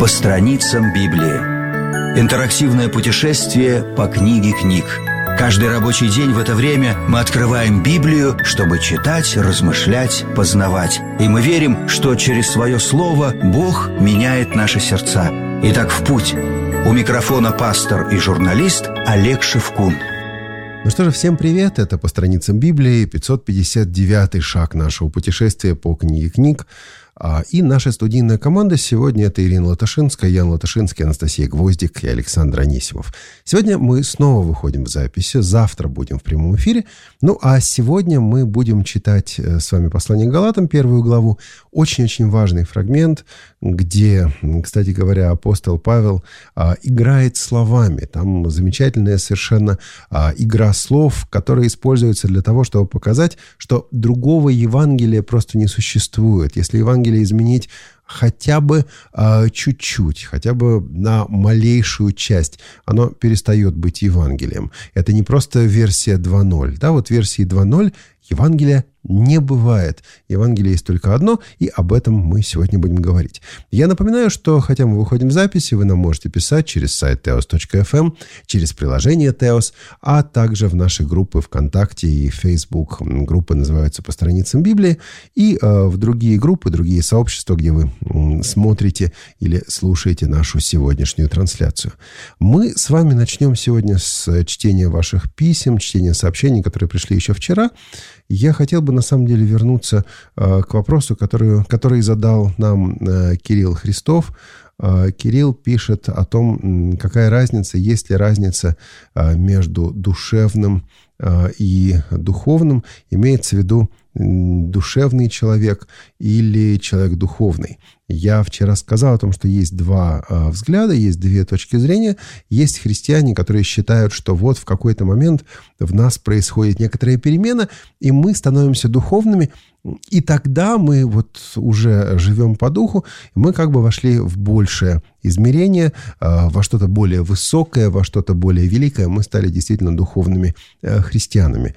По страницам Библии. Интерактивное путешествие по книге книг. Каждый рабочий день в это время мы открываем Библию, чтобы читать, размышлять, познавать. И мы верим, что через свое слово Бог меняет наши сердца. Итак, в путь. У микрофона пастор и журналист Олег Шевкун. Ну что же, всем привет! Это «По страницам Библии», 559-й шаг нашего путешествия по книге книг. И наша студийная команда сегодня — это Ирина Латышинская, Ян Латышинский, Анастасия Гвоздик и Александр Анисимов. Сегодня мы снова выходим в записи, завтра будем в прямом эфире. Ну а сегодня мы будем читать с вами послание к Галатам, первую главу. Очень-очень важный фрагмент, где, кстати говоря, апостол Павел играет словами. Там замечательная совершенно игра слов, которая используется для того, чтобы показать, что другого Евангелия просто не существует. Если Евангелие изменить хотя бы чуть-чуть, хотя бы на малейшую часть, оно перестает быть Евангелием. Это не просто версия 2.0. Да, вот версии 2.0 Евангелия не бывает. Евангелие есть только одно, и об этом мы сегодня будем говорить. Я напоминаю, что хотя мы выходим в записи, вы нам можете писать через сайт teos.fm, через приложение Teos, а также в наши группы ВКонтакте и Facebook. Группы называются «По страницам Библии», и в другие группы, другие сообщества, где вы смотрите или слушаете нашу сегодняшнюю трансляцию. Мы с вами начнем сегодня с чтения ваших писем, чтения сообщений, которые пришли еще вчера. Я хотел бы, на самом деле, вернуться к вопросу, который задал нам Кирилл Христов. Кирилл пишет о том, какая разница, есть ли разница между душевным и духовным. Имеется в виду душевный человек или человек духовный. Я вчера сказал о том, что есть два взгляда, есть две точки зрения. Есть христиане, которые считают, что вот в какой-то момент в нас происходит некоторая перемена, и мы становимся духовными, и тогда мы вот уже живем по духу, мы как бы вошли в большее измерение, во что-то более высокое, во что-то более великое. Мы стали действительно духовными христианами.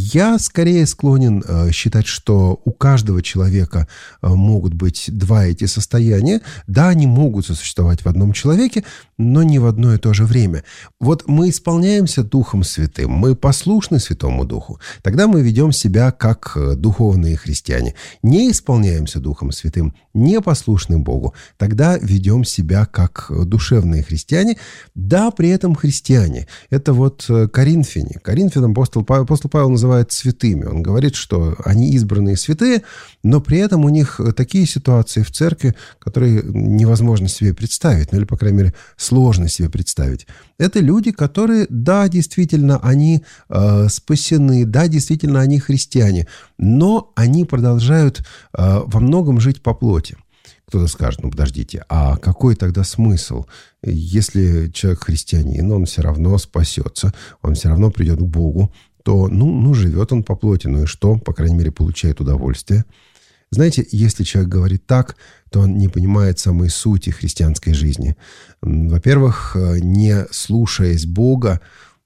Я скорее склонен считать, что у каждого человека могут быть два эти состояния. Да, они могут сосуществовать в одном человеке, но не в одно и то же время. Вот мы исполняемся Духом Святым, мы послушны Святому Духу, тогда мы ведем себя как духовные христиане. Не исполняемся Духом Святым, не послушны Богу, тогда ведем себя как душевные христиане, да, при этом христиане. Это вот коринфяне. Коринфянам апостол Павел называет святыми. Он говорит, что они избранные святые, но при этом у них такие ситуации в церкви, которые невозможно себе представить, ну или, по крайней мере, сложно себе представить. Это люди, которые, да, действительно, они спасены, да, действительно, они христиане, но они продолжают во многом жить по плоти. Кто-то скажет, ну подождите, а какой тогда смысл? Если человек христианин, он все равно спасется, он все равно придет к Богу, то, живет он по плоти, ну и что? По крайней мере, получает удовольствие. Знаете, если человек говорит так, то он не понимает самой сути христианской жизни. Во-первых, не слушаясь Бога,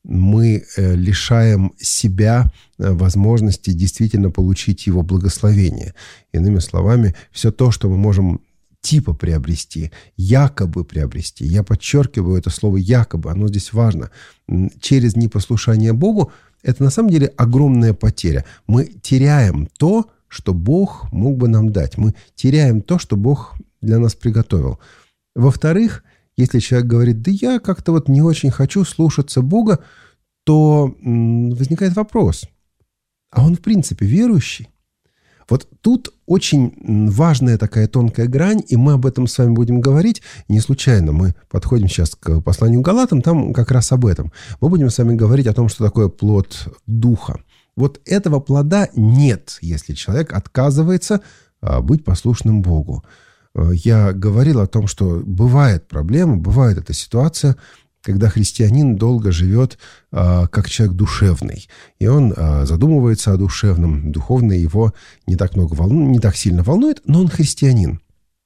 мы лишаем себя возможности действительно получить Его благословение. Иными словами, все то, что мы можем типа приобрести, якобы приобрести. Я подчеркиваю это слово «якобы», оно здесь важно. Через непослушание Богу это на самом деле огромная потеря. Мы теряем то, что Бог мог бы нам дать. Мы теряем то, что Бог для нас приготовил. Во-вторых, если человек говорит, да я как-то вот не очень хочу слушаться Бога, то возникает вопрос, а он в принципе верующий? Вот тут очень важная такая тонкая грань, и мы об этом с вами будем говорить. Не случайно мы подходим сейчас к посланию к Галатам, там как раз об этом. Мы будем с вами говорить о том, что такое плод Духа. Вот этого плода нет, если человек отказывается быть послушным Богу. Я говорил о том, что бывает проблема, бывает эта ситуация, когда христианин долго живет как человек душевный, и он задумывается о душевном, духовное его не так сильно волнует, но он христианин.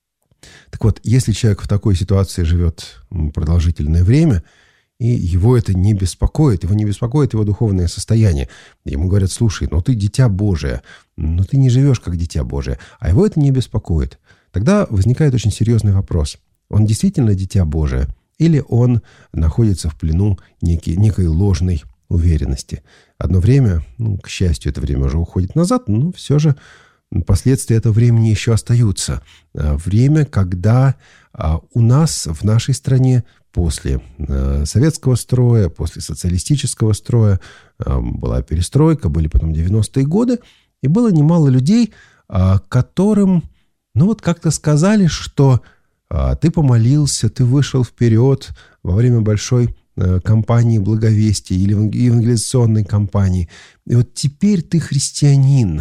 Так вот, если человек в такой ситуации живет продолжительное время, и его это не беспокоит, его не беспокоит его духовное состояние. Ему говорят, слушай, ты дитя Божие, но ты не живешь как дитя Божие, а его это не беспокоит. Тогда возникает очень серьезный вопрос. Он действительно дитя Божие, или он находится в плену некой ложной уверенности. Одно время, к счастью, это время уже уходит назад, но все же последствия этого времени еще остаются. Время, когда у нас в нашей стране после советского строя, после социалистического строя была перестройка, были потом 90-е годы, и было немало людей, которым, как-то сказали, что ты помолился, ты вышел вперед во время большой кампании благовестия или евангелизационной кампании, и вот теперь ты христианин.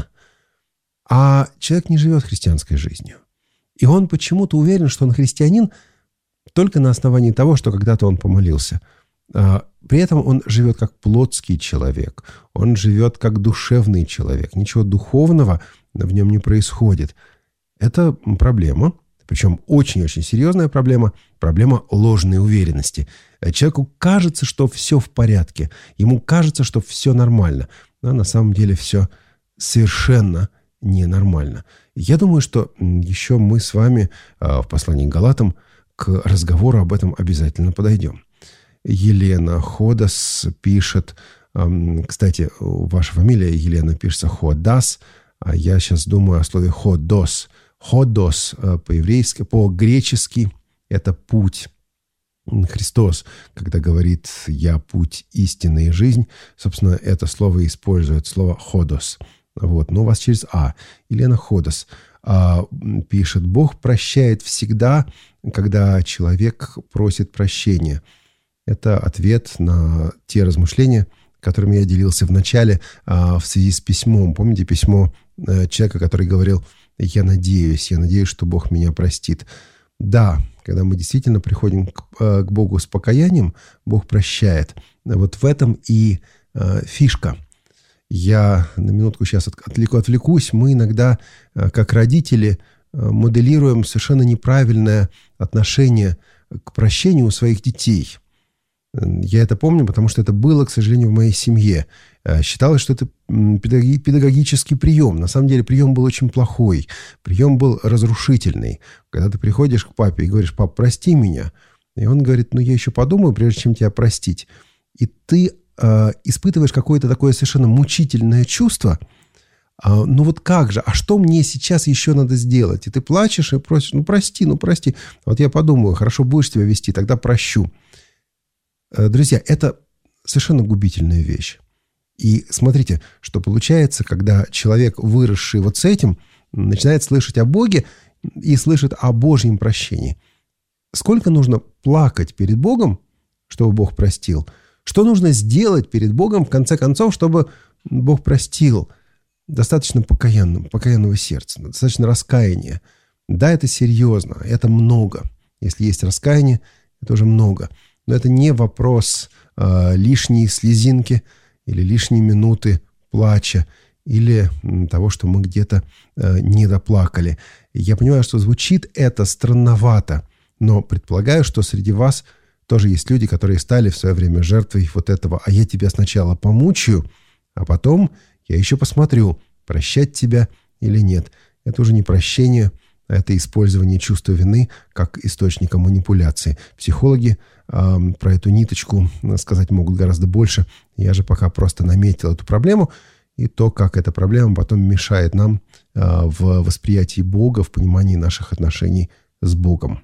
А человек не живет христианской жизнью. И он почему-то уверен, что он христианин только на основании того, что когда-то он помолился. При этом он живет как плотский человек, он живет как душевный человек. Ничего духовного в нем не происходит. Это проблема, причем очень-очень серьезная проблема ложной уверенности. Человеку кажется, что все в порядке, ему кажется, что все нормально, но на самом деле все совершенно ненормально. Я думаю, что еще мы с вами в послании к Галатам к разговору об этом обязательно подойдем. Елена Ходос пишет, кстати, ваша фамилия Елена пишется Ходас, а я сейчас думаю о слове Ходос. Ходос по-еврейски, по-гречески это путь. Христос, когда говорит «я путь, истина и жизнь», собственно, это слово использует, слово «ходос». Но у вас через «а». Елена Ходос пишет: «Бог прощает всегда, когда человек просит прощения». Это ответ на те размышления, которыми я делился в начале в связи с письмом. Помните письмо человека, который говорил: я надеюсь, что Бог меня простит. Да, когда мы действительно приходим к Богу с покаянием, Бог прощает. Вот в этом и фишка. Я на минутку сейчас отвлекусь. Мы иногда, как родители, моделируем совершенно неправильное отношение к прощению у своих детей. Я это помню, потому что это было, к сожалению, в моей семье. Считалось, что это педагогический прием. На самом деле прием был очень плохой. Прием был разрушительный. Когда ты приходишь к папе и говоришь: пап, прости меня. И он говорит: я еще подумаю, прежде чем тебя простить. И ты испытываешь какое-то такое совершенно мучительное чувство. Как же? А что мне сейчас еще надо сделать? И ты плачешь и просишь: прости. Вот я подумаю, хорошо будешь себя вести, тогда прощу. Друзья, это совершенно губительная вещь. И смотрите, что получается, когда человек, выросший вот с этим, начинает слышать о Боге и слышит о Божьем прощении. Сколько нужно плакать перед Богом, чтобы Бог простил? Что нужно сделать перед Богом, в конце концов, чтобы Бог простил? Достаточно покаянного сердца, достаточно раскаяния. Да, это серьезно, это много. Если есть раскаяние, это уже много. Но это не вопрос лишней слезинки или лишней минуты плача, или того, что мы где-то не доплакали. Я понимаю, что звучит это странновато, но предполагаю, что среди вас тоже есть люди, которые стали в свое время жертвой вот этого: а я тебя сначала помучаю, а потом я еще посмотрю, прощать тебя или нет. Это уже не прощение, а это использование чувства вины как источника манипуляции. Психологи про эту ниточку сказать могут гораздо больше. Я же пока просто наметил эту проблему и то, как эта проблема потом мешает нам в восприятии Бога, в понимании наших отношений с Богом.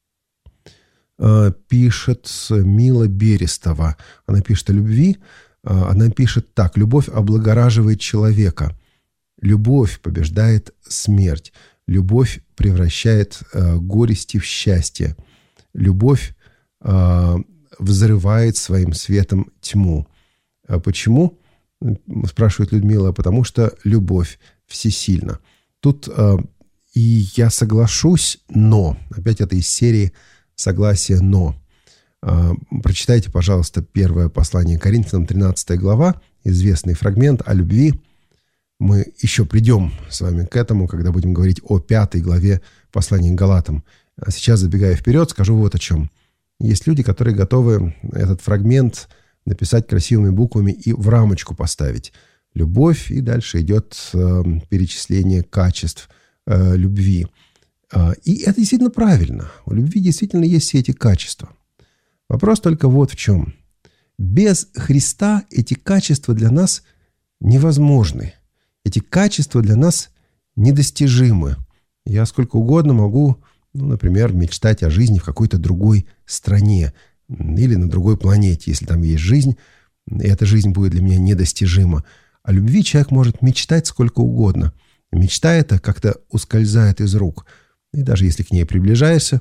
Пишет Мила Берестова. Она пишет о любви. Она пишет так: «Любовь облагораживает человека. Любовь побеждает смерть. Любовь превращает горести в счастье. Любовь взрывает своим светом тьму». Почему? Спрашивает Людмила. Потому что любовь всесильна. Тут и я соглашусь, но... Опять это из серии «Согласие, но». Прочитайте, пожалуйста, первое послание Коринфянам, 13 глава, известный фрагмент о любви. Мы еще придем с вами к этому, когда будем говорить о 5 главе послания к Галатам. А сейчас, забегая вперед, скажу вот о чем. Есть люди, которые готовы этот фрагмент написать красивыми буквами и в рамочку поставить. Любовь, и дальше идет перечисление качеств любви. И это действительно правильно. У любви действительно есть все эти качества. Вопрос только вот в чем. Без Христа эти качества для нас невозможны. Эти качества для нас недостижимы. Я сколько угодно могу, например, мечтать о жизни в какой-то другой стране или на другой планете, если там есть жизнь, и эта жизнь будет для меня недостижима. О любви человек может мечтать сколько угодно. Мечта эта как-то ускользает из рук. И даже если к ней приближаешься,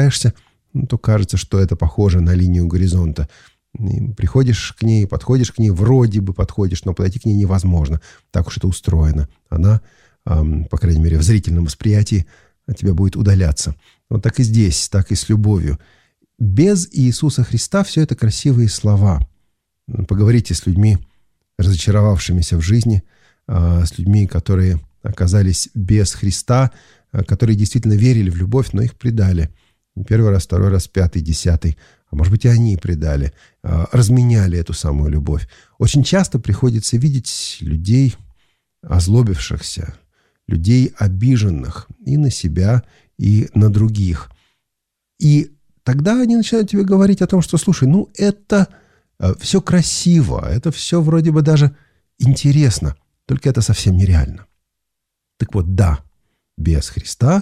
то кажется, что это похоже на линию горизонта. И приходишь к ней, подходишь к ней, вроде бы подходишь, но подойти к ней невозможно. Так уж это устроено. Она, по крайней мере, в зрительном восприятии от тебя будет удаляться. Вот так и здесь, так и с любовью. Без Иисуса Христа все это красивые слова. Поговорите с людьми, разочаровавшимися в жизни, с людьми, которые оказались без Христа, которые действительно верили в любовь, но их предали. Первый раз, второй раз, пятый, десятый. А может быть, и они предали, разменяли эту самую любовь. Очень часто приходится видеть людей, озлобившихся, людей, обиженных и на себя, и на других. И тогда они начинают тебе говорить о том, что, слушай, это все красиво, это все вроде бы даже интересно, только это совсем нереально. Так вот, да, без Христа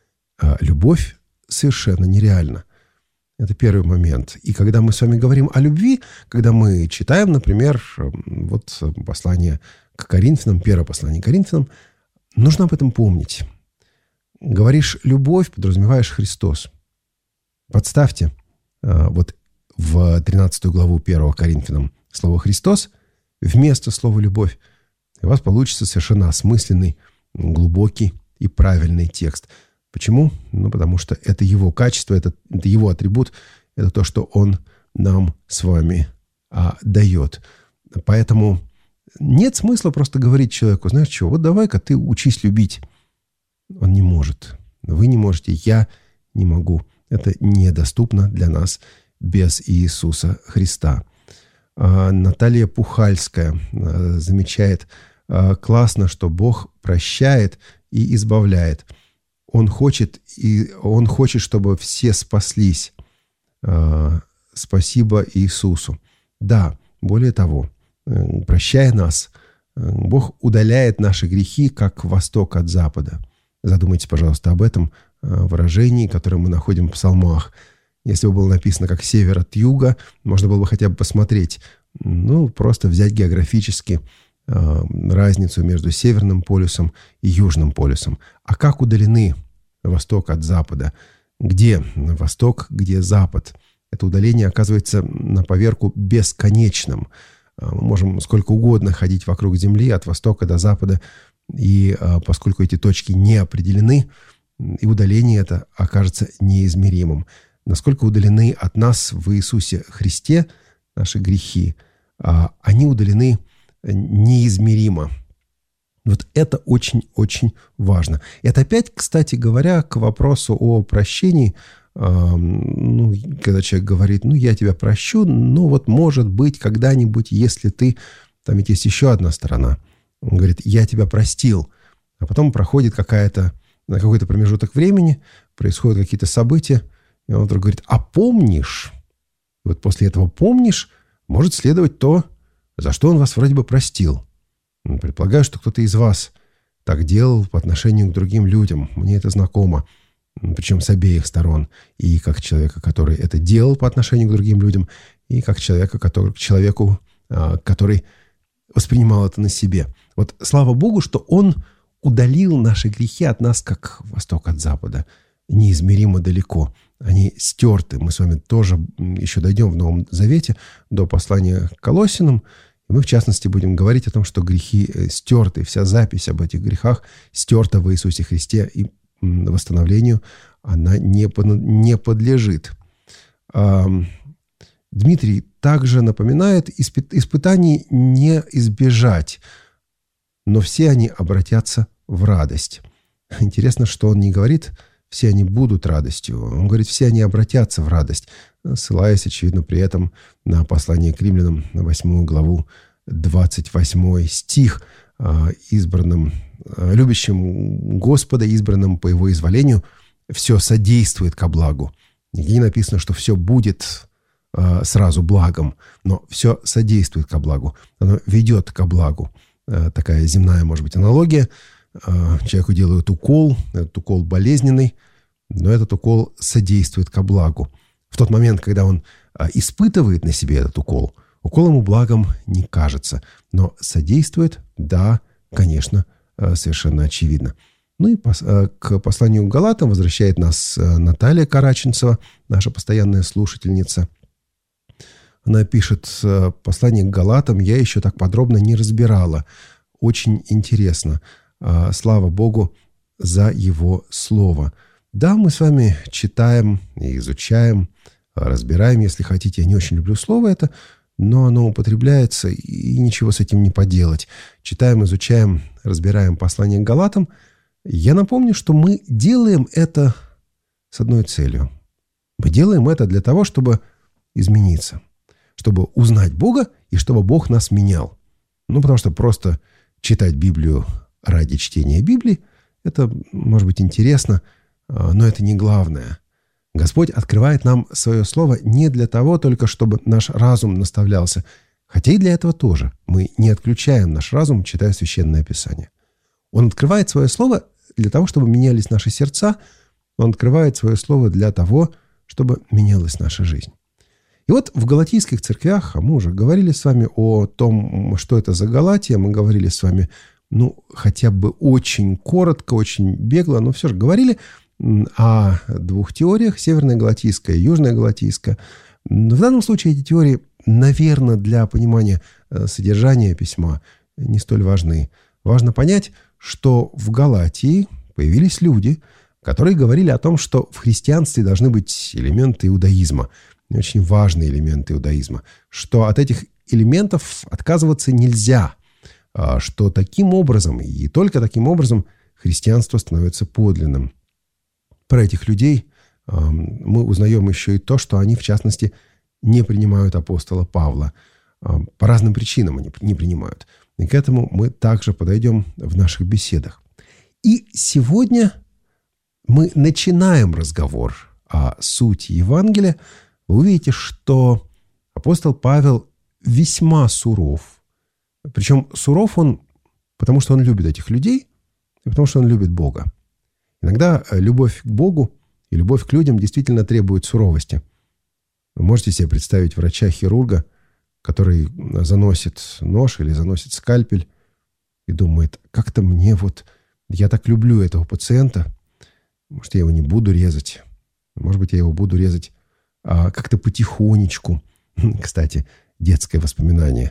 любовь совершенно нереальна. Это первый момент. И когда мы с вами говорим о любви, когда мы читаем, например, вот послание к Коринфянам, первое послание к Коринфянам, нужно об этом помнить. Говоришь «любовь», подразумеваешь «Христос». Подставьте вот в 13 главу 1 Коринфянам слово «Христос» вместо слова «любовь», и у вас получится совершенно осмысленный, глубокий и правильный текст. Почему? Потому что это его качество, это его атрибут, это то, что он нам с вами дает. Поэтому нет смысла просто говорить человеку, знаешь что, вот давай-ка ты учись любить. Он не может. Вы не можете, я не могу. Это недоступно для нас без Иисуса Христа. Наталья Пухальская замечает, классно, что Бог прощает и избавляет. Он хочет, чтобы все спаслись. Спасибо Иисусу. Да, более того, прощая нас, Бог удаляет наши грехи, как восток от запада. Задумайтесь, пожалуйста, об этом выражении, которое мы находим в псалмах. Если бы было написано как север от юга, можно было бы хотя бы посмотреть, просто взять географически разницу между Северным полюсом и Южным полюсом. А как удалены восток от запада? Где восток, где запад? Это удаление оказывается на поверку бесконечным. Мы можем сколько угодно ходить вокруг Земли от востока до запада, и поскольку эти точки не определены, и удаление это окажется неизмеримым. Насколько удалены от нас в Иисусе Христе наши грехи, они удалены неизмеримо. Вот это очень-очень важно. Это опять, кстати говоря, к вопросу о прощении. Когда человек говорит, я тебя прощу, но вот может быть когда-нибудь, если ты... Там ведь есть еще одна сторона. Он говорит, я тебя простил. А потом проходит какой-то промежуток времени, происходят какие-то события, и он вдруг говорит, а помнишь? И вот после этого помнишь может следовать то, за что он вас вроде бы простил. Предполагаю, что кто-то из вас так делал по отношению к другим людям. Мне это знакомо. Причем с обеих сторон. И как человека, который это делал по отношению к другим людям, и как человеку, который воспринимал это на себе. Вот слава Богу, что Он удалил наши грехи от нас, как восток от запада. Неизмеримо далеко. Они стерты. Мы с вами тоже еще дойдем в Новом Завете до послания к Колоссянам. И мы, в частности, будем говорить о том, что грехи стерты. Вся запись об этих грехах стерта в Иисусе Христе, и восстановлению она не подлежит. Дмитрий также напоминает, испытаний не избежать, но все они обратятся в радость. Интересно, что он не говорит, все они будут радостью. Он говорит, все они обратятся в радость, ссылаясь, очевидно, при этом на послание к Римлянам, на 8 главу, 28 стих, избранным, любящим Господа, избранным по Его изволению, все содействует ко благу. Нигде не написано, что все будет сразу благом, но все содействует ко благу. Оно ведет ко благу. Такая земная, может быть, аналогия. Человеку делают укол, этот укол болезненный, но этот укол содействует ко благу. В тот момент, когда он испытывает на себе этот укол ему благом не кажется, но содействует, да, конечно, совершенно очевидно. Ну и к посланию к Галатам возвращает нас Наталья Караченцева, наша постоянная слушательница. Она пишет: послание к Галатам я еще так подробно не разбирала. Очень интересно. Слава Богу за Его Слово. Да, мы с вами читаем и изучаем, разбираем, если хотите. Я не очень люблю слово это, но оно употребляется, и ничего с этим не поделать. Читаем, изучаем, разбираем послание к Галатам. Я напомню, что мы делаем это с одной целью. Мы делаем это для того, чтобы измениться, чтобы узнать Бога и чтобы Бог нас менял. Потому что просто читать Библию ради чтения Библии, это может быть интересно, но это не главное. Господь открывает нам свое слово не для того только, чтобы наш разум наставлялся, хотя и для этого тоже. Мы не отключаем наш разум, читая Священное Писание. Он открывает свое слово для того, чтобы менялись наши сердца. Он открывает свое слово для того, чтобы менялась наша жизнь. И вот в галатийских церквях, а мы уже говорили с вами о том, что это за Галатия, мы говорили с вами, хотя бы очень коротко, очень бегло, но все же говорили о двух теориях, северная галатийская и южная галатийская. В данном случае эти теории, наверное, для понимания содержания письма не столь важны. Важно понять, что в Галатии появились люди, которые говорили о том, что в христианстве должны быть элементы иудаизма, очень важные элементы иудаизма, что от этих элементов отказываться нельзя, что таким образом и только таким образом христианство становится подлинным. Про этих людей мы узнаем еще и то, что они, в частности, не принимают апостола Павла. По разным причинам они не принимают. И к этому мы также подойдем в наших беседах. И сегодня мы начинаем разговор о сути Евангелия. Вы увидите, что апостол Павел весьма суров. Причем суров он, потому что он любит этих людей, и потому что он любит Бога. Иногда любовь к Богу и любовь к людям действительно требует суровости. Вы можете себе представить врача-хирурга, который заносит нож или заносит скальпель и думает: как-то мне я так люблю этого пациента, может, я его не буду резать, может быть, я его буду резать как-то потихонечку. Кстати, детское воспоминание.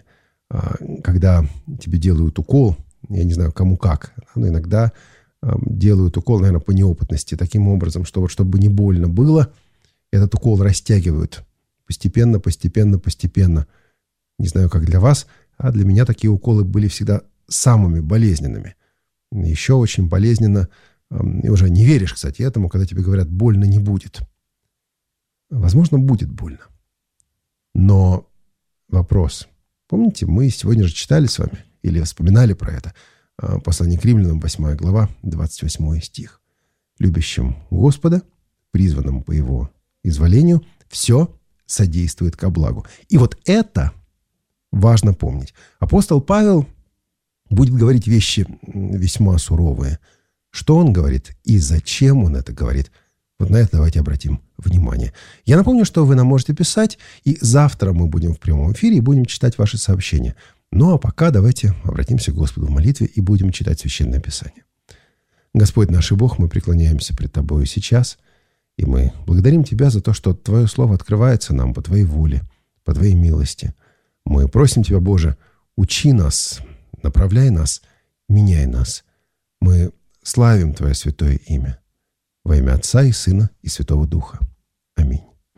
Когда тебе делают укол, я не знаю, кому как, но иногда делают укол, наверное, по неопытности, таким образом, что чтобы не больно было, этот укол растягивают постепенно, постепенно, постепенно. Не знаю, как для вас, а для меня такие уколы были всегда самыми болезненными. Еще очень болезненно, и уже не веришь, кстати, этому, когда тебе говорят: больно не будет. Возможно, будет больно. Но вопрос. Помните, мы сегодня же читали с вами, или вспоминали про это, послание к Римлянам, 8 глава, 28 стих. «Любящим Господа, призванным по Его изволению, все содействует ко благу». И вот это важно помнить. Апостол Павел будет говорить вещи весьма суровые. Что он говорит и зачем он это говорит? Вот на это давайте обратим внимание. Я напомню, что вы нам можете писать, и завтра мы будем в прямом эфире и будем читать ваши сообщения. Ну а пока давайте обратимся к Господу в молитве и будем читать Священное Писание. Господь наш и Бог, мы преклоняемся пред Тобою сейчас, и мы благодарим Тебя за то, что Твое Слово открывается нам по Твоей воле, по Твоей милости. Мы просим Тебя, Боже, учи нас, направляй нас, меняй нас. Мы славим Твое святое имя. Во имя Отца и Сына и Святого Духа. Аминь.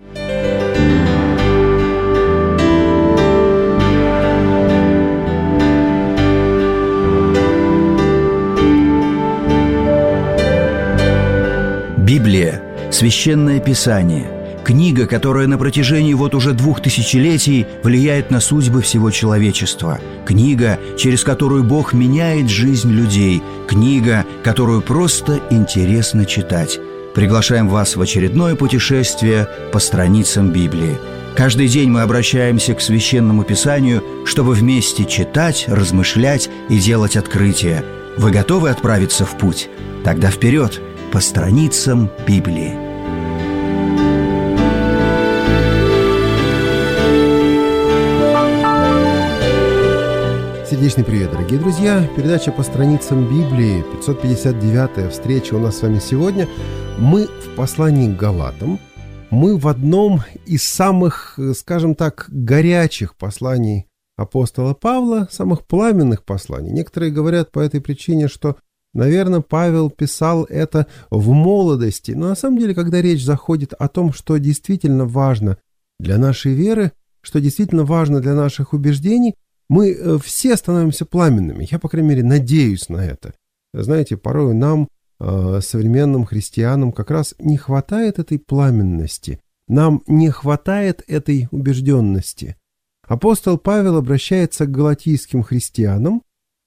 Библия – Священное Писание, книга, которая на протяжении уже 2000 летий влияет на судьбы всего человечества, книга, через которую Бог меняет жизнь людей, книга, которую просто интересно читать. приглашаем вас в очередное путешествие по страницам Библии. Каждый день мы обращаемся к Священному Писанию, чтобы вместе читать, размышлять и делать открытия. Вы готовы отправиться в путь? Тогда вперед, по страницам Библии. Сердечный привет, дорогие друзья! Передача по страницам Библии, 559-я встреча у нас с вами сегодня. Мы в послании к Галатам. Мы в одном из самых, скажем так, горячих посланий апостола Павла, самых пламенных посланий. Некоторые говорят по этой причине, что, наверное, Павел писал это в молодости. Но на самом деле, когда речь заходит о том, что действительно важно для нашей веры, что действительно важно для наших убеждений, мы все становимся пламенными. Я, по крайней мере, надеюсь на это. Знаете, порой нам, современным христианам, как раз не хватает этой пламенности. Нам не хватает этой убежденности. Апостол Павел обращается к галатийским христианам.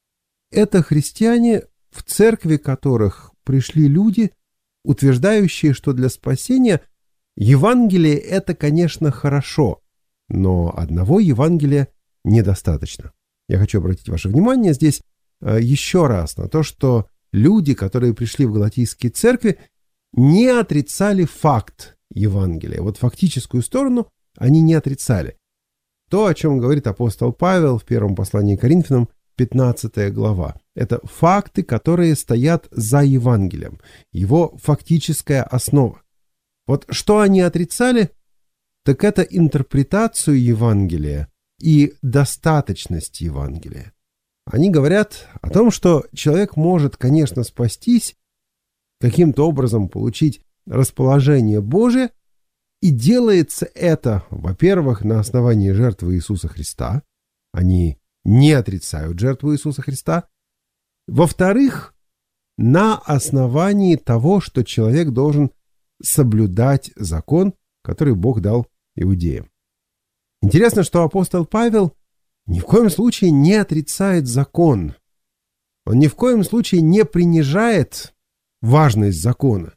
Это христиане, в церкви которых пришли люди, утверждающие, что для спасения Евангелие – это, конечно, хорошо, но одного Евангелия недостаточно. Я хочу обратить ваше внимание здесь еще раз на то, что люди, которые пришли в галатийские церкви, не отрицали факт Евангелия. Вот фактическую сторону они не отрицали. То, о чем говорит апостол Павел в первом послании к Коринфянам, 15 глава. Это факты, которые стоят за Евангелием, его фактическая основа. Вот что они отрицали, так это интерпретацию Евангелия и достаточность Евангелия. Они говорят о том, что человек может, конечно, спастись, каким-то образом получить расположение Божие, и делается это, во-первых, на основании жертвы Иисуса Христа. Они не отрицают жертву Иисуса Христа. Во-вторых, на основании того, что человек должен соблюдать закон, который Бог дал иудеям. Интересно, что апостол Павел ни в коем случае не отрицает закон. Он ни в коем случае не принижает важность закона.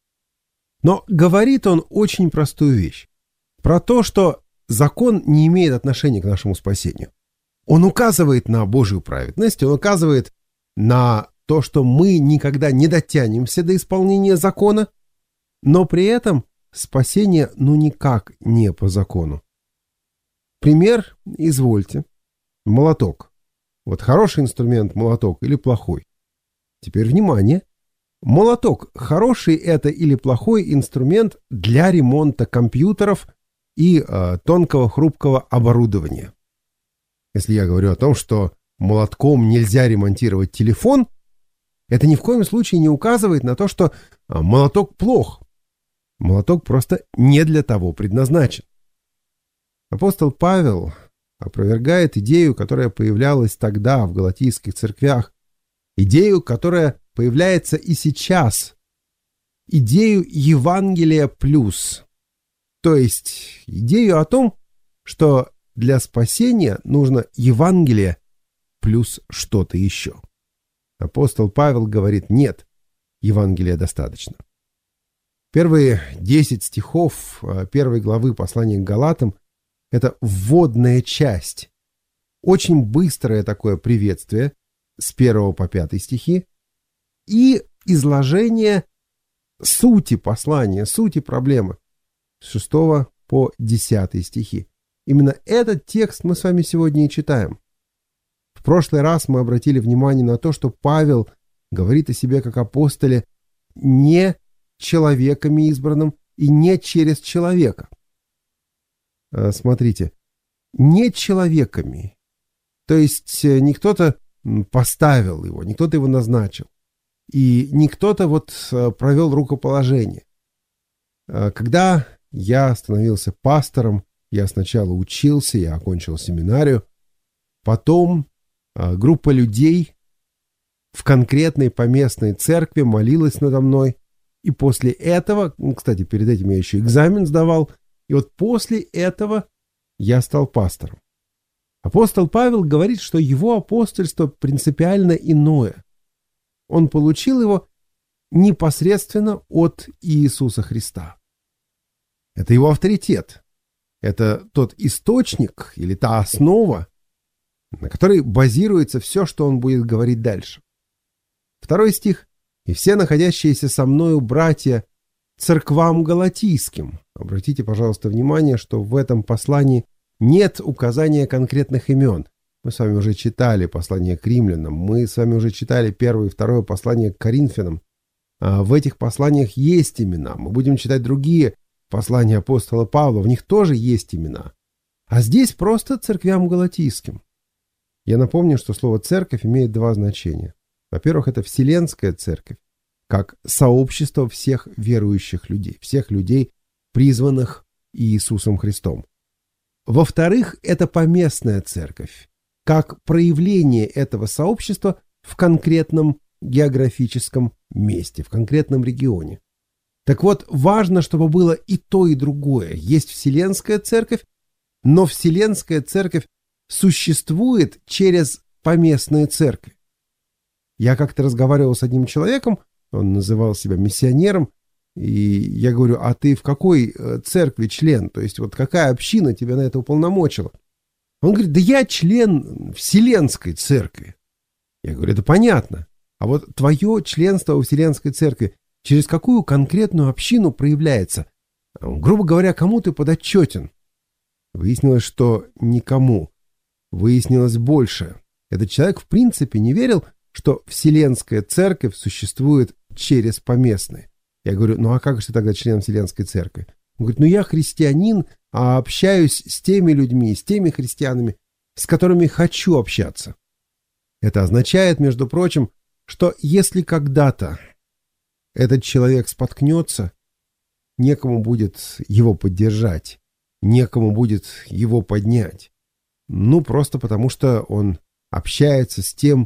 Но говорит он очень простую вещь. Про то, что закон не имеет отношения к нашему спасению. Он указывает на Божью праведность, он указывает на то, что мы никогда не дотянемся до исполнения закона, но при этом спасение никак не по закону. Пример, извольте. Молоток. Вот хороший инструмент молоток или плохой? Теперь внимание. Молоток, хороший это или плохой инструмент для ремонта компьютеров и тонкого хрупкого оборудования. Если я говорю о том, что молотком нельзя ремонтировать телефон, это ни в коем случае не указывает на то, что молоток плох. Молоток просто не для того предназначен. Апостол Павел опровергает идею, которая появлялась тогда в галатийских церквях, идею, которая появляется и сейчас, идею Евангелия плюс, то есть идею о том, что для спасения нужно Евангелие плюс что-то еще. Апостол Павел говорит: нет, Евангелия достаточно. Первые 10 стихов 1 главы послания к Галатам — это вводная часть, очень быстрое такое приветствие с 1 по 5 стихи и изложение сути послания, сути проблемы с 6 по 10 стихи. Именно этот текст мы с вами сегодня и читаем. В прошлый раз мы обратили внимание на то, что Павел говорит о себе как апостоле не человеками избранным и не через человека. Смотрите, не человеками. То есть не кто-то поставил его, не кто-то его назначил. И не кто-то провел рукоположение. Когда я становился пастором, я сначала учился, я окончил семинарию. Потом группа людей в конкретной поместной церкви молилась надо мной. И после этого, кстати, перед этим я еще экзамен сдавал, и вот после этого я стал пастором. Апостол Павел говорит, что его апостольство принципиально иное. Он получил его непосредственно от Иисуса Христа. Это его авторитет. Это тот источник или та основа, на которой базируется все, что он будет говорить дальше. 2 стих. «И все находящиеся со мною братья церквам галатийским». Обратите, пожалуйста, внимание, что в этом послании нет указания конкретных имен. Мы с вами уже читали послание к римлянам, мы с вами уже читали 1 и 2 послание к коринфянам. В этих посланиях есть имена. Мы будем читать другие послания апостола Павла, в них тоже есть имена. А здесь просто церквям галатийским. Я напомню, что слово «церковь» имеет два значения. Во-первых, это Вселенская церковь, как сообщество всех верующих людей, всех людей, призванных Иисусом Христом. Во-вторых, это поместная церковь, как проявление этого сообщества в конкретном географическом месте, в конкретном регионе. Так вот, важно, чтобы было и то, и другое. Есть Вселенская церковь, но Вселенская церковь существует через поместные церкви. Я как-то разговаривал с одним человеком, он называл себя миссионером, и я говорю: а ты в какой церкви член? То есть вот какая община тебя на это уполномочила? Он говорит: да я член Вселенской церкви. Я говорю: это понятно. А вот твое членство во Вселенской церкви через какую конкретную общину проявляется? Грубо говоря, кому ты подотчетен? Выяснилось, что никому. Выяснилось больше. Этот человек в принципе не верил, что Вселенская церковь существует через поместные. Я говорю: ну а как же ты тогда член Вселенской церкви? Он говорит: ну я христианин, а общаюсь с теми людьми, с теми христианами, с которыми хочу общаться. Это означает, между прочим, что если когда-то этот человек споткнется, некому будет его поддержать, некому будет его поднять. Ну, просто потому что он общается с тем,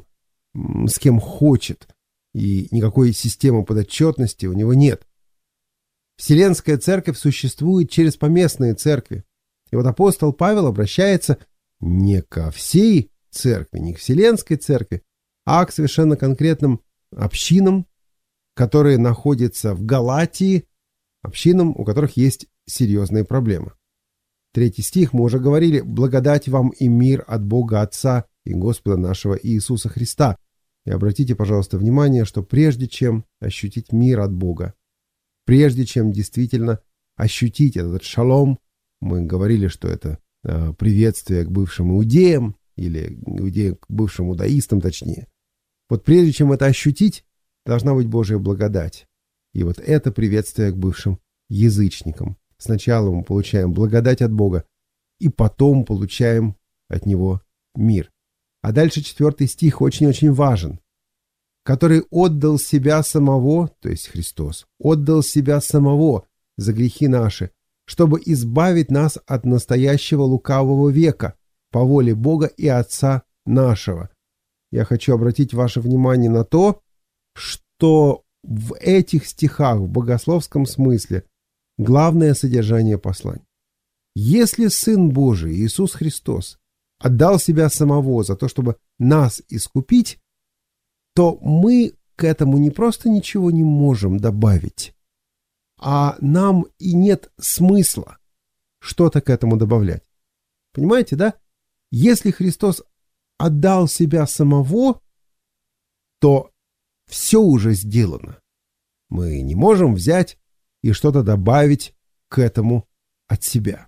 с кем хочет, и никакой системы подотчетности у него нет. Вселенская церковь существует через поместные церкви. И вот апостол Павел обращается не ко всей церкви, не к Вселенской церкви, а к совершенно конкретным общинам, которые находятся в Галатии, общинам, у которых есть серьезные проблемы. 3 стих мы уже говорили: «Благодать вам и мир от Бога Отца и Господа нашего Иисуса Христа». И обратите, пожалуйста, внимание, что прежде чем ощутить мир от Бога, прежде чем действительно ощутить этот шалом, мы говорили, что это приветствие к бывшим иудеям, или иудеям к бывшим иудаистам точнее. Вот прежде чем это ощутить, должна быть Божья благодать. И вот это приветствие к бывшим язычникам. Сначала мы получаем благодать от Бога, и потом получаем от Него мир. А дальше 4 стих очень-очень важен. «Который отдал себя самого», то есть Христос, отдал себя самого за грехи наши, чтобы избавить нас от настоящего лукавого века по воле Бога и Отца нашего. Я хочу обратить ваше внимание на то, что в этих стихах, в богословском смысле, главное содержание послания. Если Сын Божий, Иисус Христос, отдал себя самого за то, чтобы нас искупить, то мы к этому не просто ничего не можем добавить, а нам и нет смысла что-то к этому добавлять. Понимаете, да? Если Христос отдал себя самого, то все уже сделано. Мы не можем взять и что-то добавить к этому от себя.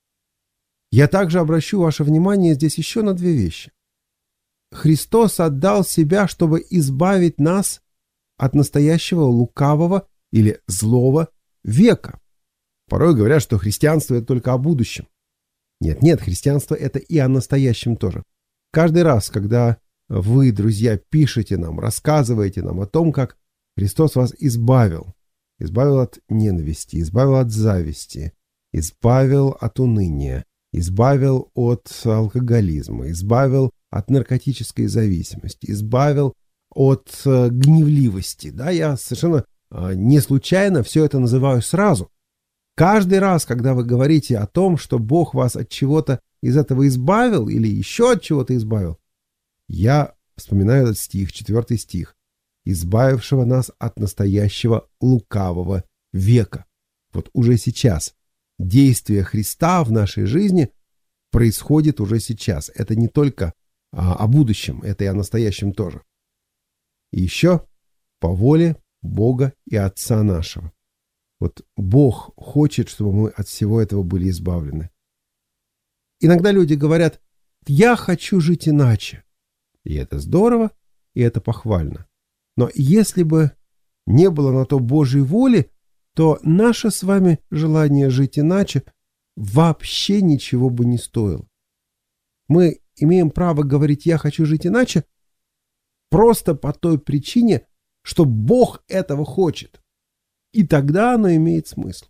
Я также обращу ваше внимание здесь еще на 2 вещи. Христос отдал себя, чтобы избавить нас от настоящего лукавого или злого века. Порой говорят, что христианство — это только о будущем. Нет, христианство — это и о настоящем тоже. Каждый раз, когда вы, друзья, пишете нам, рассказываете нам о том, как Христос вас избавил от ненависти, избавил от зависти, избавил от уныния, избавил от алкоголизма, избавил от наркотической зависимости, избавил от гневливости. Да, я совершенно не случайно все это называю сразу. Каждый раз, когда вы говорите о том, что Бог вас от чего-то из этого избавил или еще от чего-то избавил, я вспоминаю этот стих, 4 стих. избавившего нас от настоящего лукавого века. Вот уже сейчас действие Христа в нашей жизни происходит уже сейчас. Это не только о будущем, это и о настоящем тоже. И еще по воле Бога и Отца нашего. Вот Бог хочет, чтобы мы от всего этого были избавлены. Иногда люди говорят: «Я хочу жить иначе». И это здорово, и это похвально. Но если бы не было на то Божьей воли, то наше с вами желание жить иначе вообще ничего бы не стоило. Мы имеем право говорить «я хочу жить иначе» просто по той причине, что Бог этого хочет. И тогда оно имеет смысл.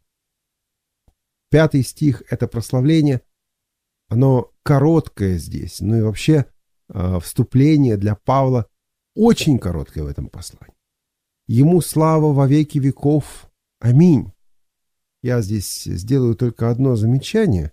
5 стих — это прославление. Оно короткое здесь. Ну и вообще вступление для Павла очень короткое в этом послании. Ему слава во веки веков. Аминь. Я здесь сделаю только одно замечание.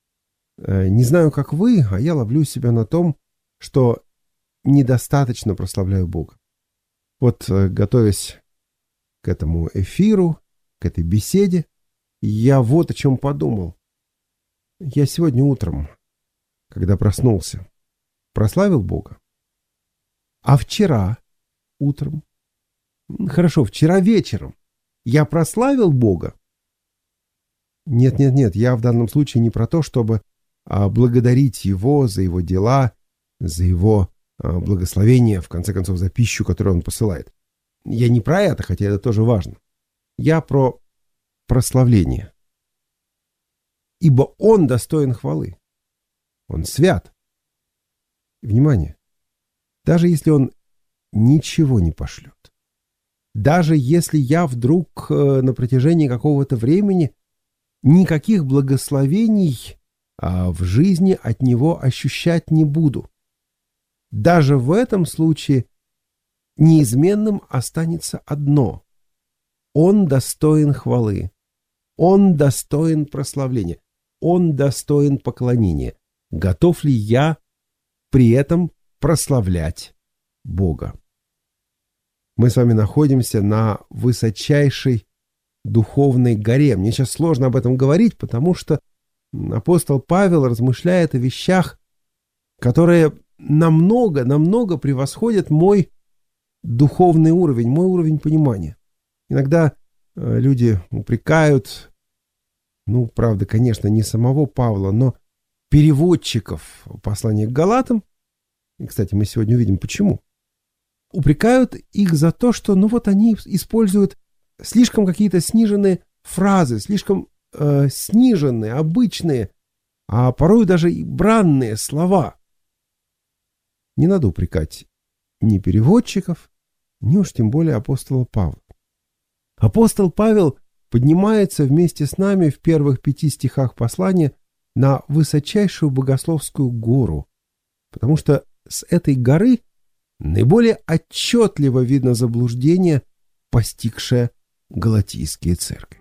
Не знаю, как вы, а я ловлю себя на том, что недостаточно прославляю Бога. Вот, готовясь к этому эфиру, к этой беседе, я вот о чем подумал. Я сегодня утром, когда проснулся, прославил Бога. А вчера утром, хорошо, вчера вечером я прославил Бога? Нет, я в данном случае не про то, чтобы благодарить Его за Его дела, за Его благословение, в конце концов, за пищу, которую Он посылает. Я не про это, хотя это тоже важно. Я про прославление. Ибо Он достоин хвалы. Он свят. И, внимание, даже если Он ничего не пошлет, даже если я вдруг на протяжении какого-то времени никаких благословений в жизни от Него ощущать не буду, даже в этом случае неизменным останется одно: Он достоин хвалы, Он достоин прославления, Он достоин поклонения. Готов ли я при этом прославлять Бога? Мы с вами находимся на высочайшей духовной горе. Мне сейчас сложно об этом говорить, потому что апостол Павел размышляет о вещах, которые намного превосходят мой духовный уровень, мой уровень понимания. Иногда люди упрекают, правда, конечно, не самого Павла, но переводчиков послания к Галатам, и, кстати, мы сегодня увидим почему, упрекают их за то, что, они используют слишком какие-то сниженные фразы, слишком сниженные, обычные, а порой даже и бранные слова. Не надо упрекать ни переводчиков, ни уж тем более апостола Павла. Апостол Павел поднимается вместе с нами в первых 5 стихах послания на высочайшую богословскую гору, потому что с этой горы наиболее отчетливо видно заблуждение, постигшее галатийские церкви.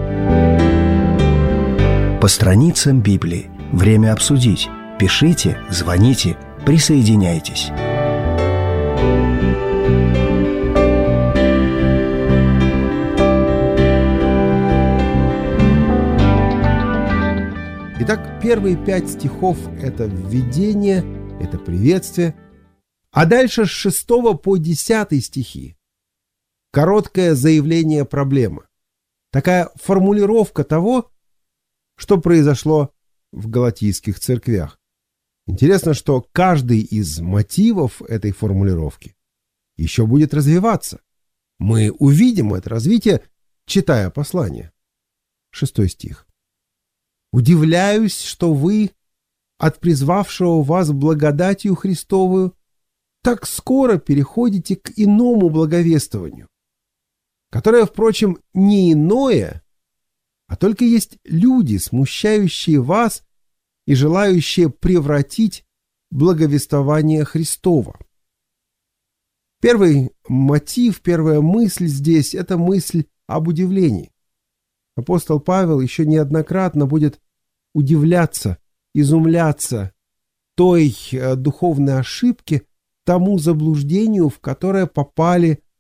По страницам Библии. Время обсудить. Пишите, звоните, присоединяйтесь. Итак, первые 5 стихов — это введение, это приветствие. А дальше с 6 по 10 стихи короткое заявление проблемы. Такая формулировка того, что произошло в галатийских церквях. Интересно, что каждый из мотивов этой формулировки еще будет развиваться. Мы увидим это развитие, читая послание. 6 стих. «Удивляюсь, что вы, от призвавшего вас благодатью Христовую, так скоро переходите к иному благовествованию, которое, впрочем, не иное, а только есть люди, смущающие вас и желающие превратить благовествование Христово». Первый мотив, первая мысль здесь — это мысль об удивлении. Апостол Павел еще неоднократно будет удивляться, изумляться той духовной ошибке, тому заблуждению, в которое попали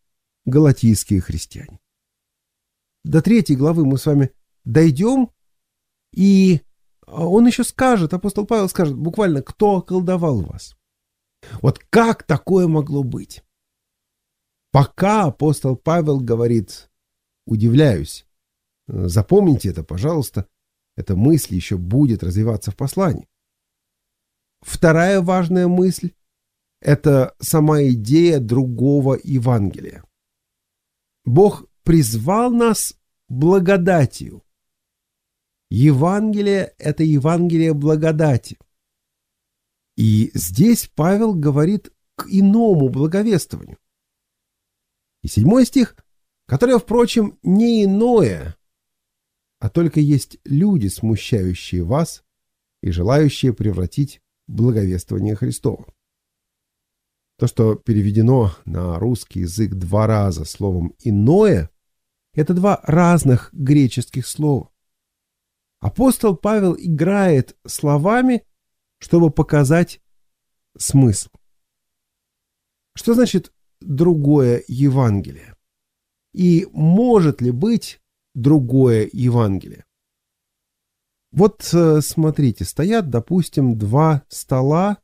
галатийские христиане. До 3 главы мы с вами дойдем, и он еще скажет, апостол Павел скажет буквально, кто околдовал вас. Вот как такое могло быть? Пока апостол Павел говорит, удивляюсь. Запомните это, пожалуйста. Эта мысль еще будет развиваться в послании. Вторая важная мысль – это сама идея другого Евангелия. Бог призвал нас благодатью. Евангелие – это Евангелие благодати. И здесь Павел говорит к иному благовествованию. И 7 стих, которое, впрочем, не иное, а только есть люди, смущающие вас и желающие превратить благовествование Христово. То, что переведено на русский язык 2 раза словом «иное», это 2 разных греческих слова. Апостол Павел играет словами, чтобы показать смысл. Что значит другое Евангелие? И может ли быть другое Евангелие? Вот смотрите, стоят, допустим, 2 стола,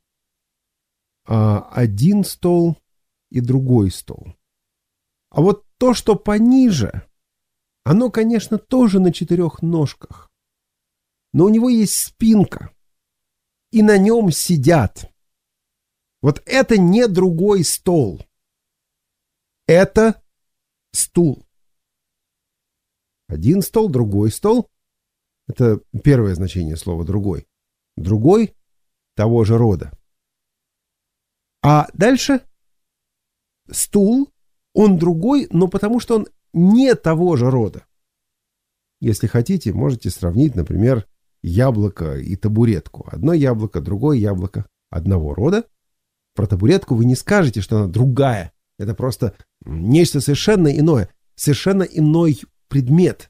один стол и другой стол. А вот то, что пониже, оно, конечно, тоже на 4 ножках. Но у него есть спинка, и на нем сидят. Вот это не другой стол. Это стул. Один стол, другой стол. Это первое значение слова «другой». Другой того же рода. А дальше стул, он другой, но потому что он не того же рода. Если хотите, можете сравнить, например, яблоко и табуретку. Одно яблоко, другое яблоко одного рода. Про табуретку вы не скажете, что она другая. Это просто нечто совершенно иное, совершенно иной предмет.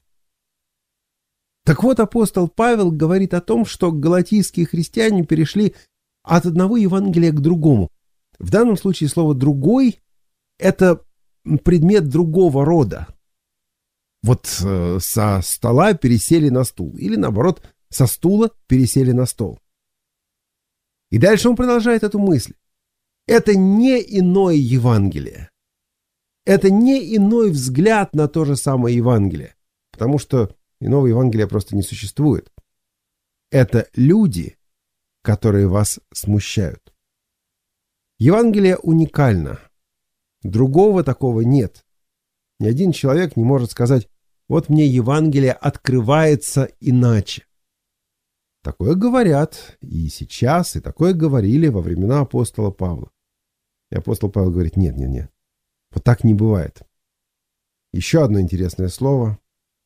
Так вот, апостол Павел говорит о том, что галатийские христиане перешли от одного Евангелия к другому. В данном случае слово «другой» — это предмет другого рода. Вот со стола пересели на стул. Или наоборот, со стула пересели на стол. И дальше он продолжает эту мысль. Это не иное Евангелие. Это не иной взгляд на то же самое Евангелие. Потому что иного Евангелия просто не существует. Это люди, которые вас смущают. Евангелие уникально. Другого такого нет. Ни один человек не может сказать: вот мне Евангелие открывается иначе. Такое говорят и сейчас, и такое говорили во времена апостола Павла. И апостол Павел говорит: нет. Вот так не бывает. Еще одно интересное слово.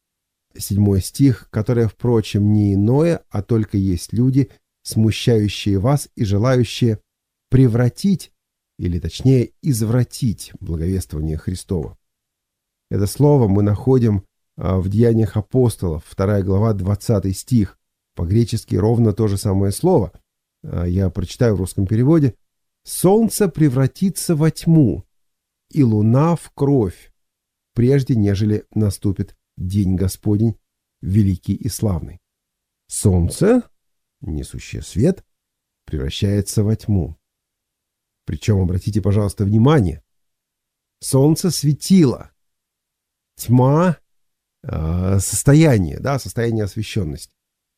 7 стих, которое, впрочем, не иное, а только есть люди, смущающие вас и желающие превратить, или точнее извратить благовествование Христово. Это слово мы находим в Деяниях апостолов, 2 глава, 20 стих. По-гречески ровно то же самое слово. Я прочитаю в русском переводе. «Солнце превратится во тьму, и луна в кровь, прежде нежели наступит день Господень, великий и славный». Солнце, несущее свет, превращается во тьму. Причем, обратите, пожалуйста, внимание, солнце светило, тьма состояние, состояние освещенности.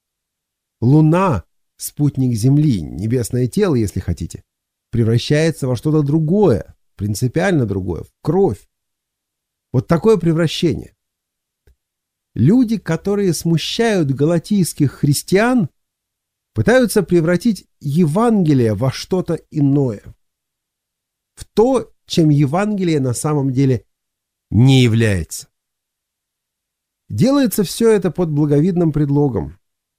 Луна, спутник Земли, небесное тело, если хотите, превращается во что-то другое, принципиально другое, в кровь. Вот такое превращение. Люди, которые смущают галатийских христиан, пытаются превратить Евангелие во что-то иное. В то, чем Евангелие на самом деле не является. Делается все это под благовидным предлогом.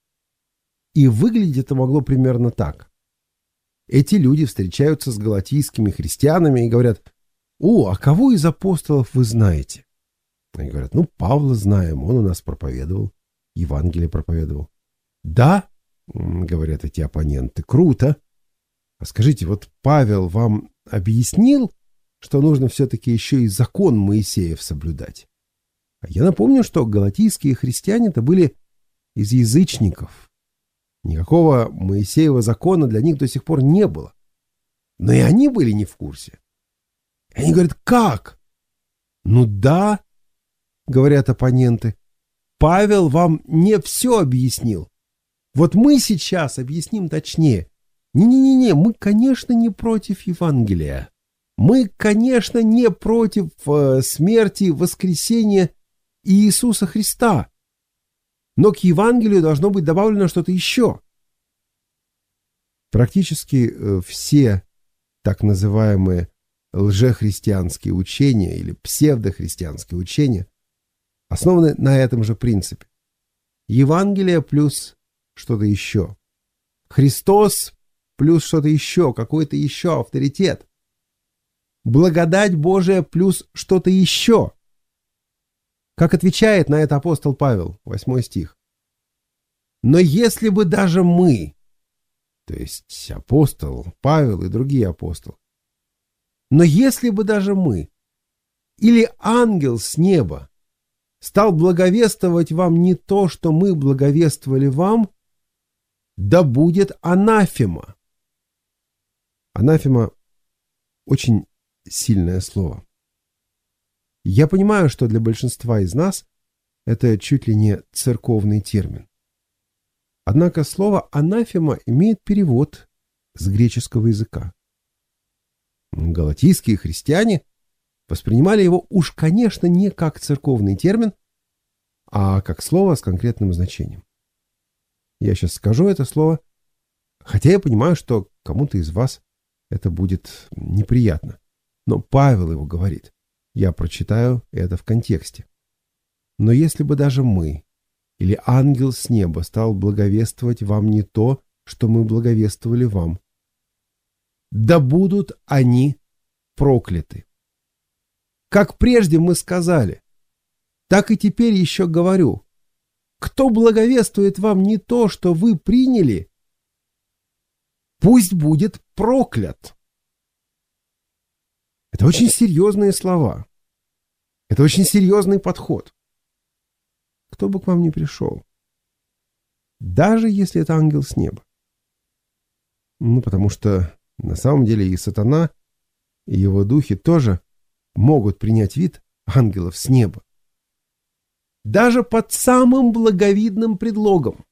И выглядеть это могло примерно так. Эти люди встречаются с галатийскими христианами и говорят: «О, а кого из апостолов вы знаете?» Они говорят: Павла знаем, он у нас проповедовал, Евангелие проповедовал. «Да», говорят эти оппоненты, «круто. А скажите, вот Павел вам объяснил, что нужно все-таки еще и закон Моисеев соблюдать. А я напомню, что галатийские христиане-то были из язычников. Никакого Моисеева закона для них до сих пор не было. Но и они были не в курсе. И они говорят, как? Ну да, говорят оппоненты, Павел вам не все объяснил. Вот мы сейчас объясним точнее. Не-не-не, мы, конечно, не против Евангелия. Мы, конечно, не против смерти, воскресения Иисуса Христа. Но к Евангелию должно быть добавлено что-то еще. Практически все так называемые лжехристианские учения или псевдохристианские учения основаны на этом же принципе. Евангелие плюс что-то еще. Христос плюс что-то еще, какой-то еще авторитет. Благодать Божия плюс что-то еще. Как отвечает на это апостол Павел, 8 стих. Но если бы даже мы, то есть апостол Павел и другие апостолы, но если бы даже мы или ангел с неба стал благовествовать вам не то, что мы благовествовали вам, да будет анафема. Анафема – очень сильное слово. Я понимаю, что для большинства из нас это чуть ли не церковный термин. Однако слово анафема имеет перевод с греческого языка. Галатийские христиане воспринимали его уж, конечно, не как церковный термин, а как слово с конкретным значением. Я сейчас скажу это слово, хотя я понимаю, что кому-то из вас это будет неприятно. Но Павел его говорит. Я прочитаю это в контексте. Но если бы даже мы или ангел с неба стал благовествовать вам не то, что мы благовествовали вам, да будут они прокляты. Как прежде мы сказали, так и теперь еще говорю. Кто благовествует вам не то, что вы приняли, пусть будет проклят. Это очень серьезные слова. Это очень серьезный подход. Кто бы к вам ни пришел, даже если это ангел с неба. Ну, потому что на самом деле и сатана, и его духи тоже могут принять вид ангелов с неба. Даже под самым благовидным предлогом.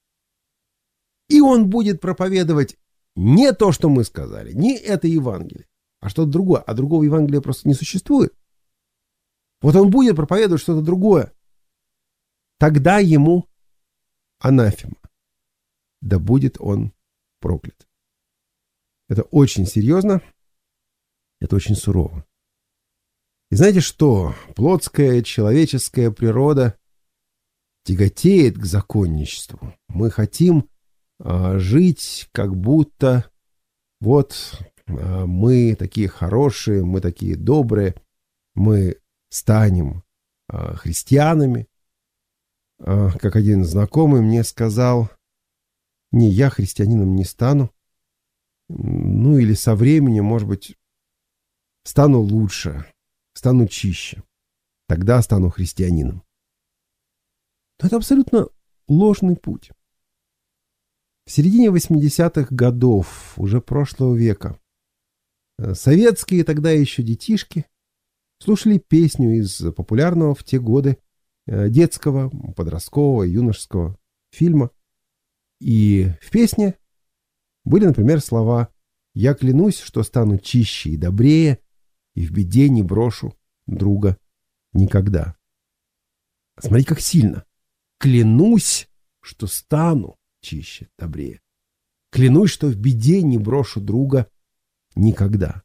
И он будет проповедовать не то, что мы сказали, не это Евангелие, а что-то другое. А другого Евангелия просто не существует. Вот он будет проповедовать что-то другое. Тогда ему анафема. Да будет он проклят. Это очень серьезно. Это очень сурово. И знаете что? Плотская человеческая природа тяготеет к законничеству. Мы хотим жить, как будто вот мы такие хорошие, мы такие добрые, мы станем христианами. Как один знакомый мне сказал, не, я христианином не стану, ну или со временем, может быть, стану лучше, стану чище, тогда стану христианином. Но это абсолютно ложный путь. В середине 80-х годов уже прошлого века советские тогда еще детишки слушали песню из популярного в те годы детского, подросткового, юношеского фильма. И в песне были, например, слова «Я клянусь, что стану чище и добрее, и в беде не брошу друга никогда». Смотри, как сильно. Клянусь, что стану чище, добрее. Клянусь, что в беде не брошу друга никогда.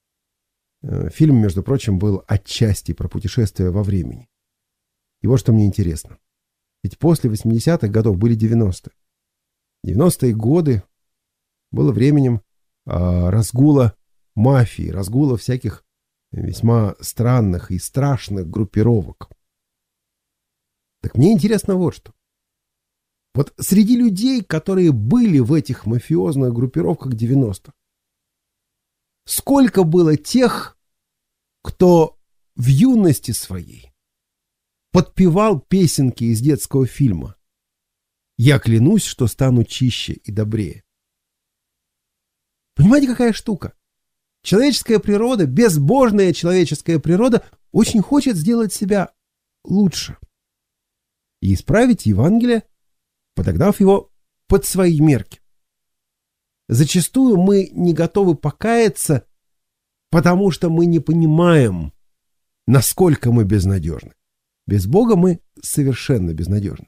Фильм, между прочим, был отчасти про путешествие во времени. И вот что мне интересно. Ведь после 80-х годов были 90-е. 90-е годы было временем разгула мафии, разгула всяких весьма странных и страшных группировок. Так мне интересно вот что. Вот среди людей, которые были в этих мафиозных группировках 90-х, сколько было тех, кто в юности своей подпевал песенки из детского фильма «Я клянусь, что стану чище и добрее». Понимаете, какая штука? Человеческая природа, безбожная человеческая природа очень хочет сделать себя лучше и исправить Евангелие, подогнав его под свои мерки. Зачастую мы не готовы покаяться, потому что мы не понимаем, насколько мы безнадежны. Без Бога мы совершенно безнадежны.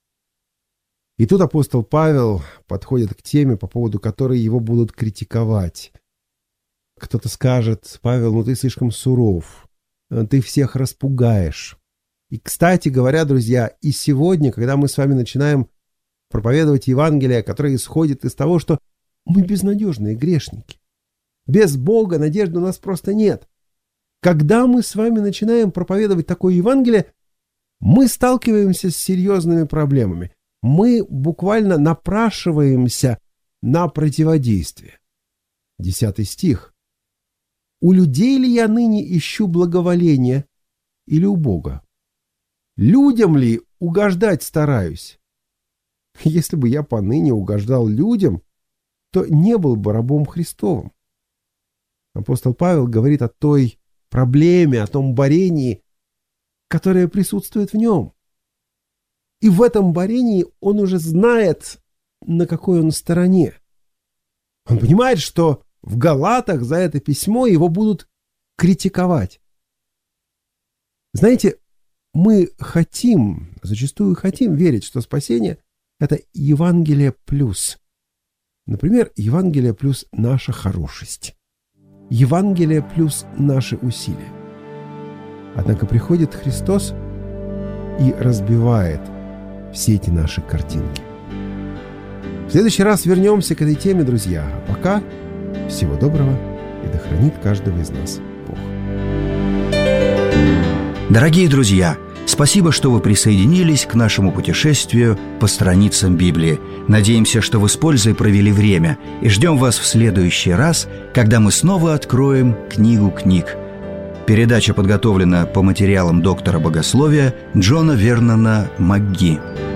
И тут апостол Павел подходит к теме, по поводу которой его будут критиковать. Кто-то скажет: Павел, ну ты слишком суров, ты всех распугаешь. И, кстати говоря, друзья, и сегодня, когда мы с вами начинаем проповедовать Евангелие, которое исходит из того, что мы безнадежные грешники. Без Бога надежды у нас просто нет. Когда мы с вами начинаем проповедовать такое Евангелие, мы сталкиваемся с серьезными проблемами. Мы буквально напрашиваемся на противодействие. 10 стих. «У людей ли я ныне ищу благоволения или у Бога? Людям ли угождать стараюсь? Если бы я поныне угождал людям, то не был бы рабом Христовым». Апостол Павел говорит о той проблеме, о том борении, которое присутствует в нем. И в этом борении он уже знает, на какой он стороне. Он понимает, что в Галатах за это письмо его будут критиковать. Знаете, мы зачастую хотим верить, что спасение — это Евангелие плюс. Например, Евангелие плюс наша хорошесть. Евангелие плюс наши усилия. Однако приходит Христос и разбивает все эти наши картинки. В следующий раз вернемся к этой теме, друзья. А пока всего доброго, и да хранит каждого из нас Бог. Дорогие друзья, спасибо, что вы присоединились к нашему путешествию по страницам Библии. Надеемся, что вы с пользой провели время, и ждем вас в следующий раз, когда мы снова откроем книгу книг. Передача подготовлена по материалам доктора богословия Джона Вернона МакГи.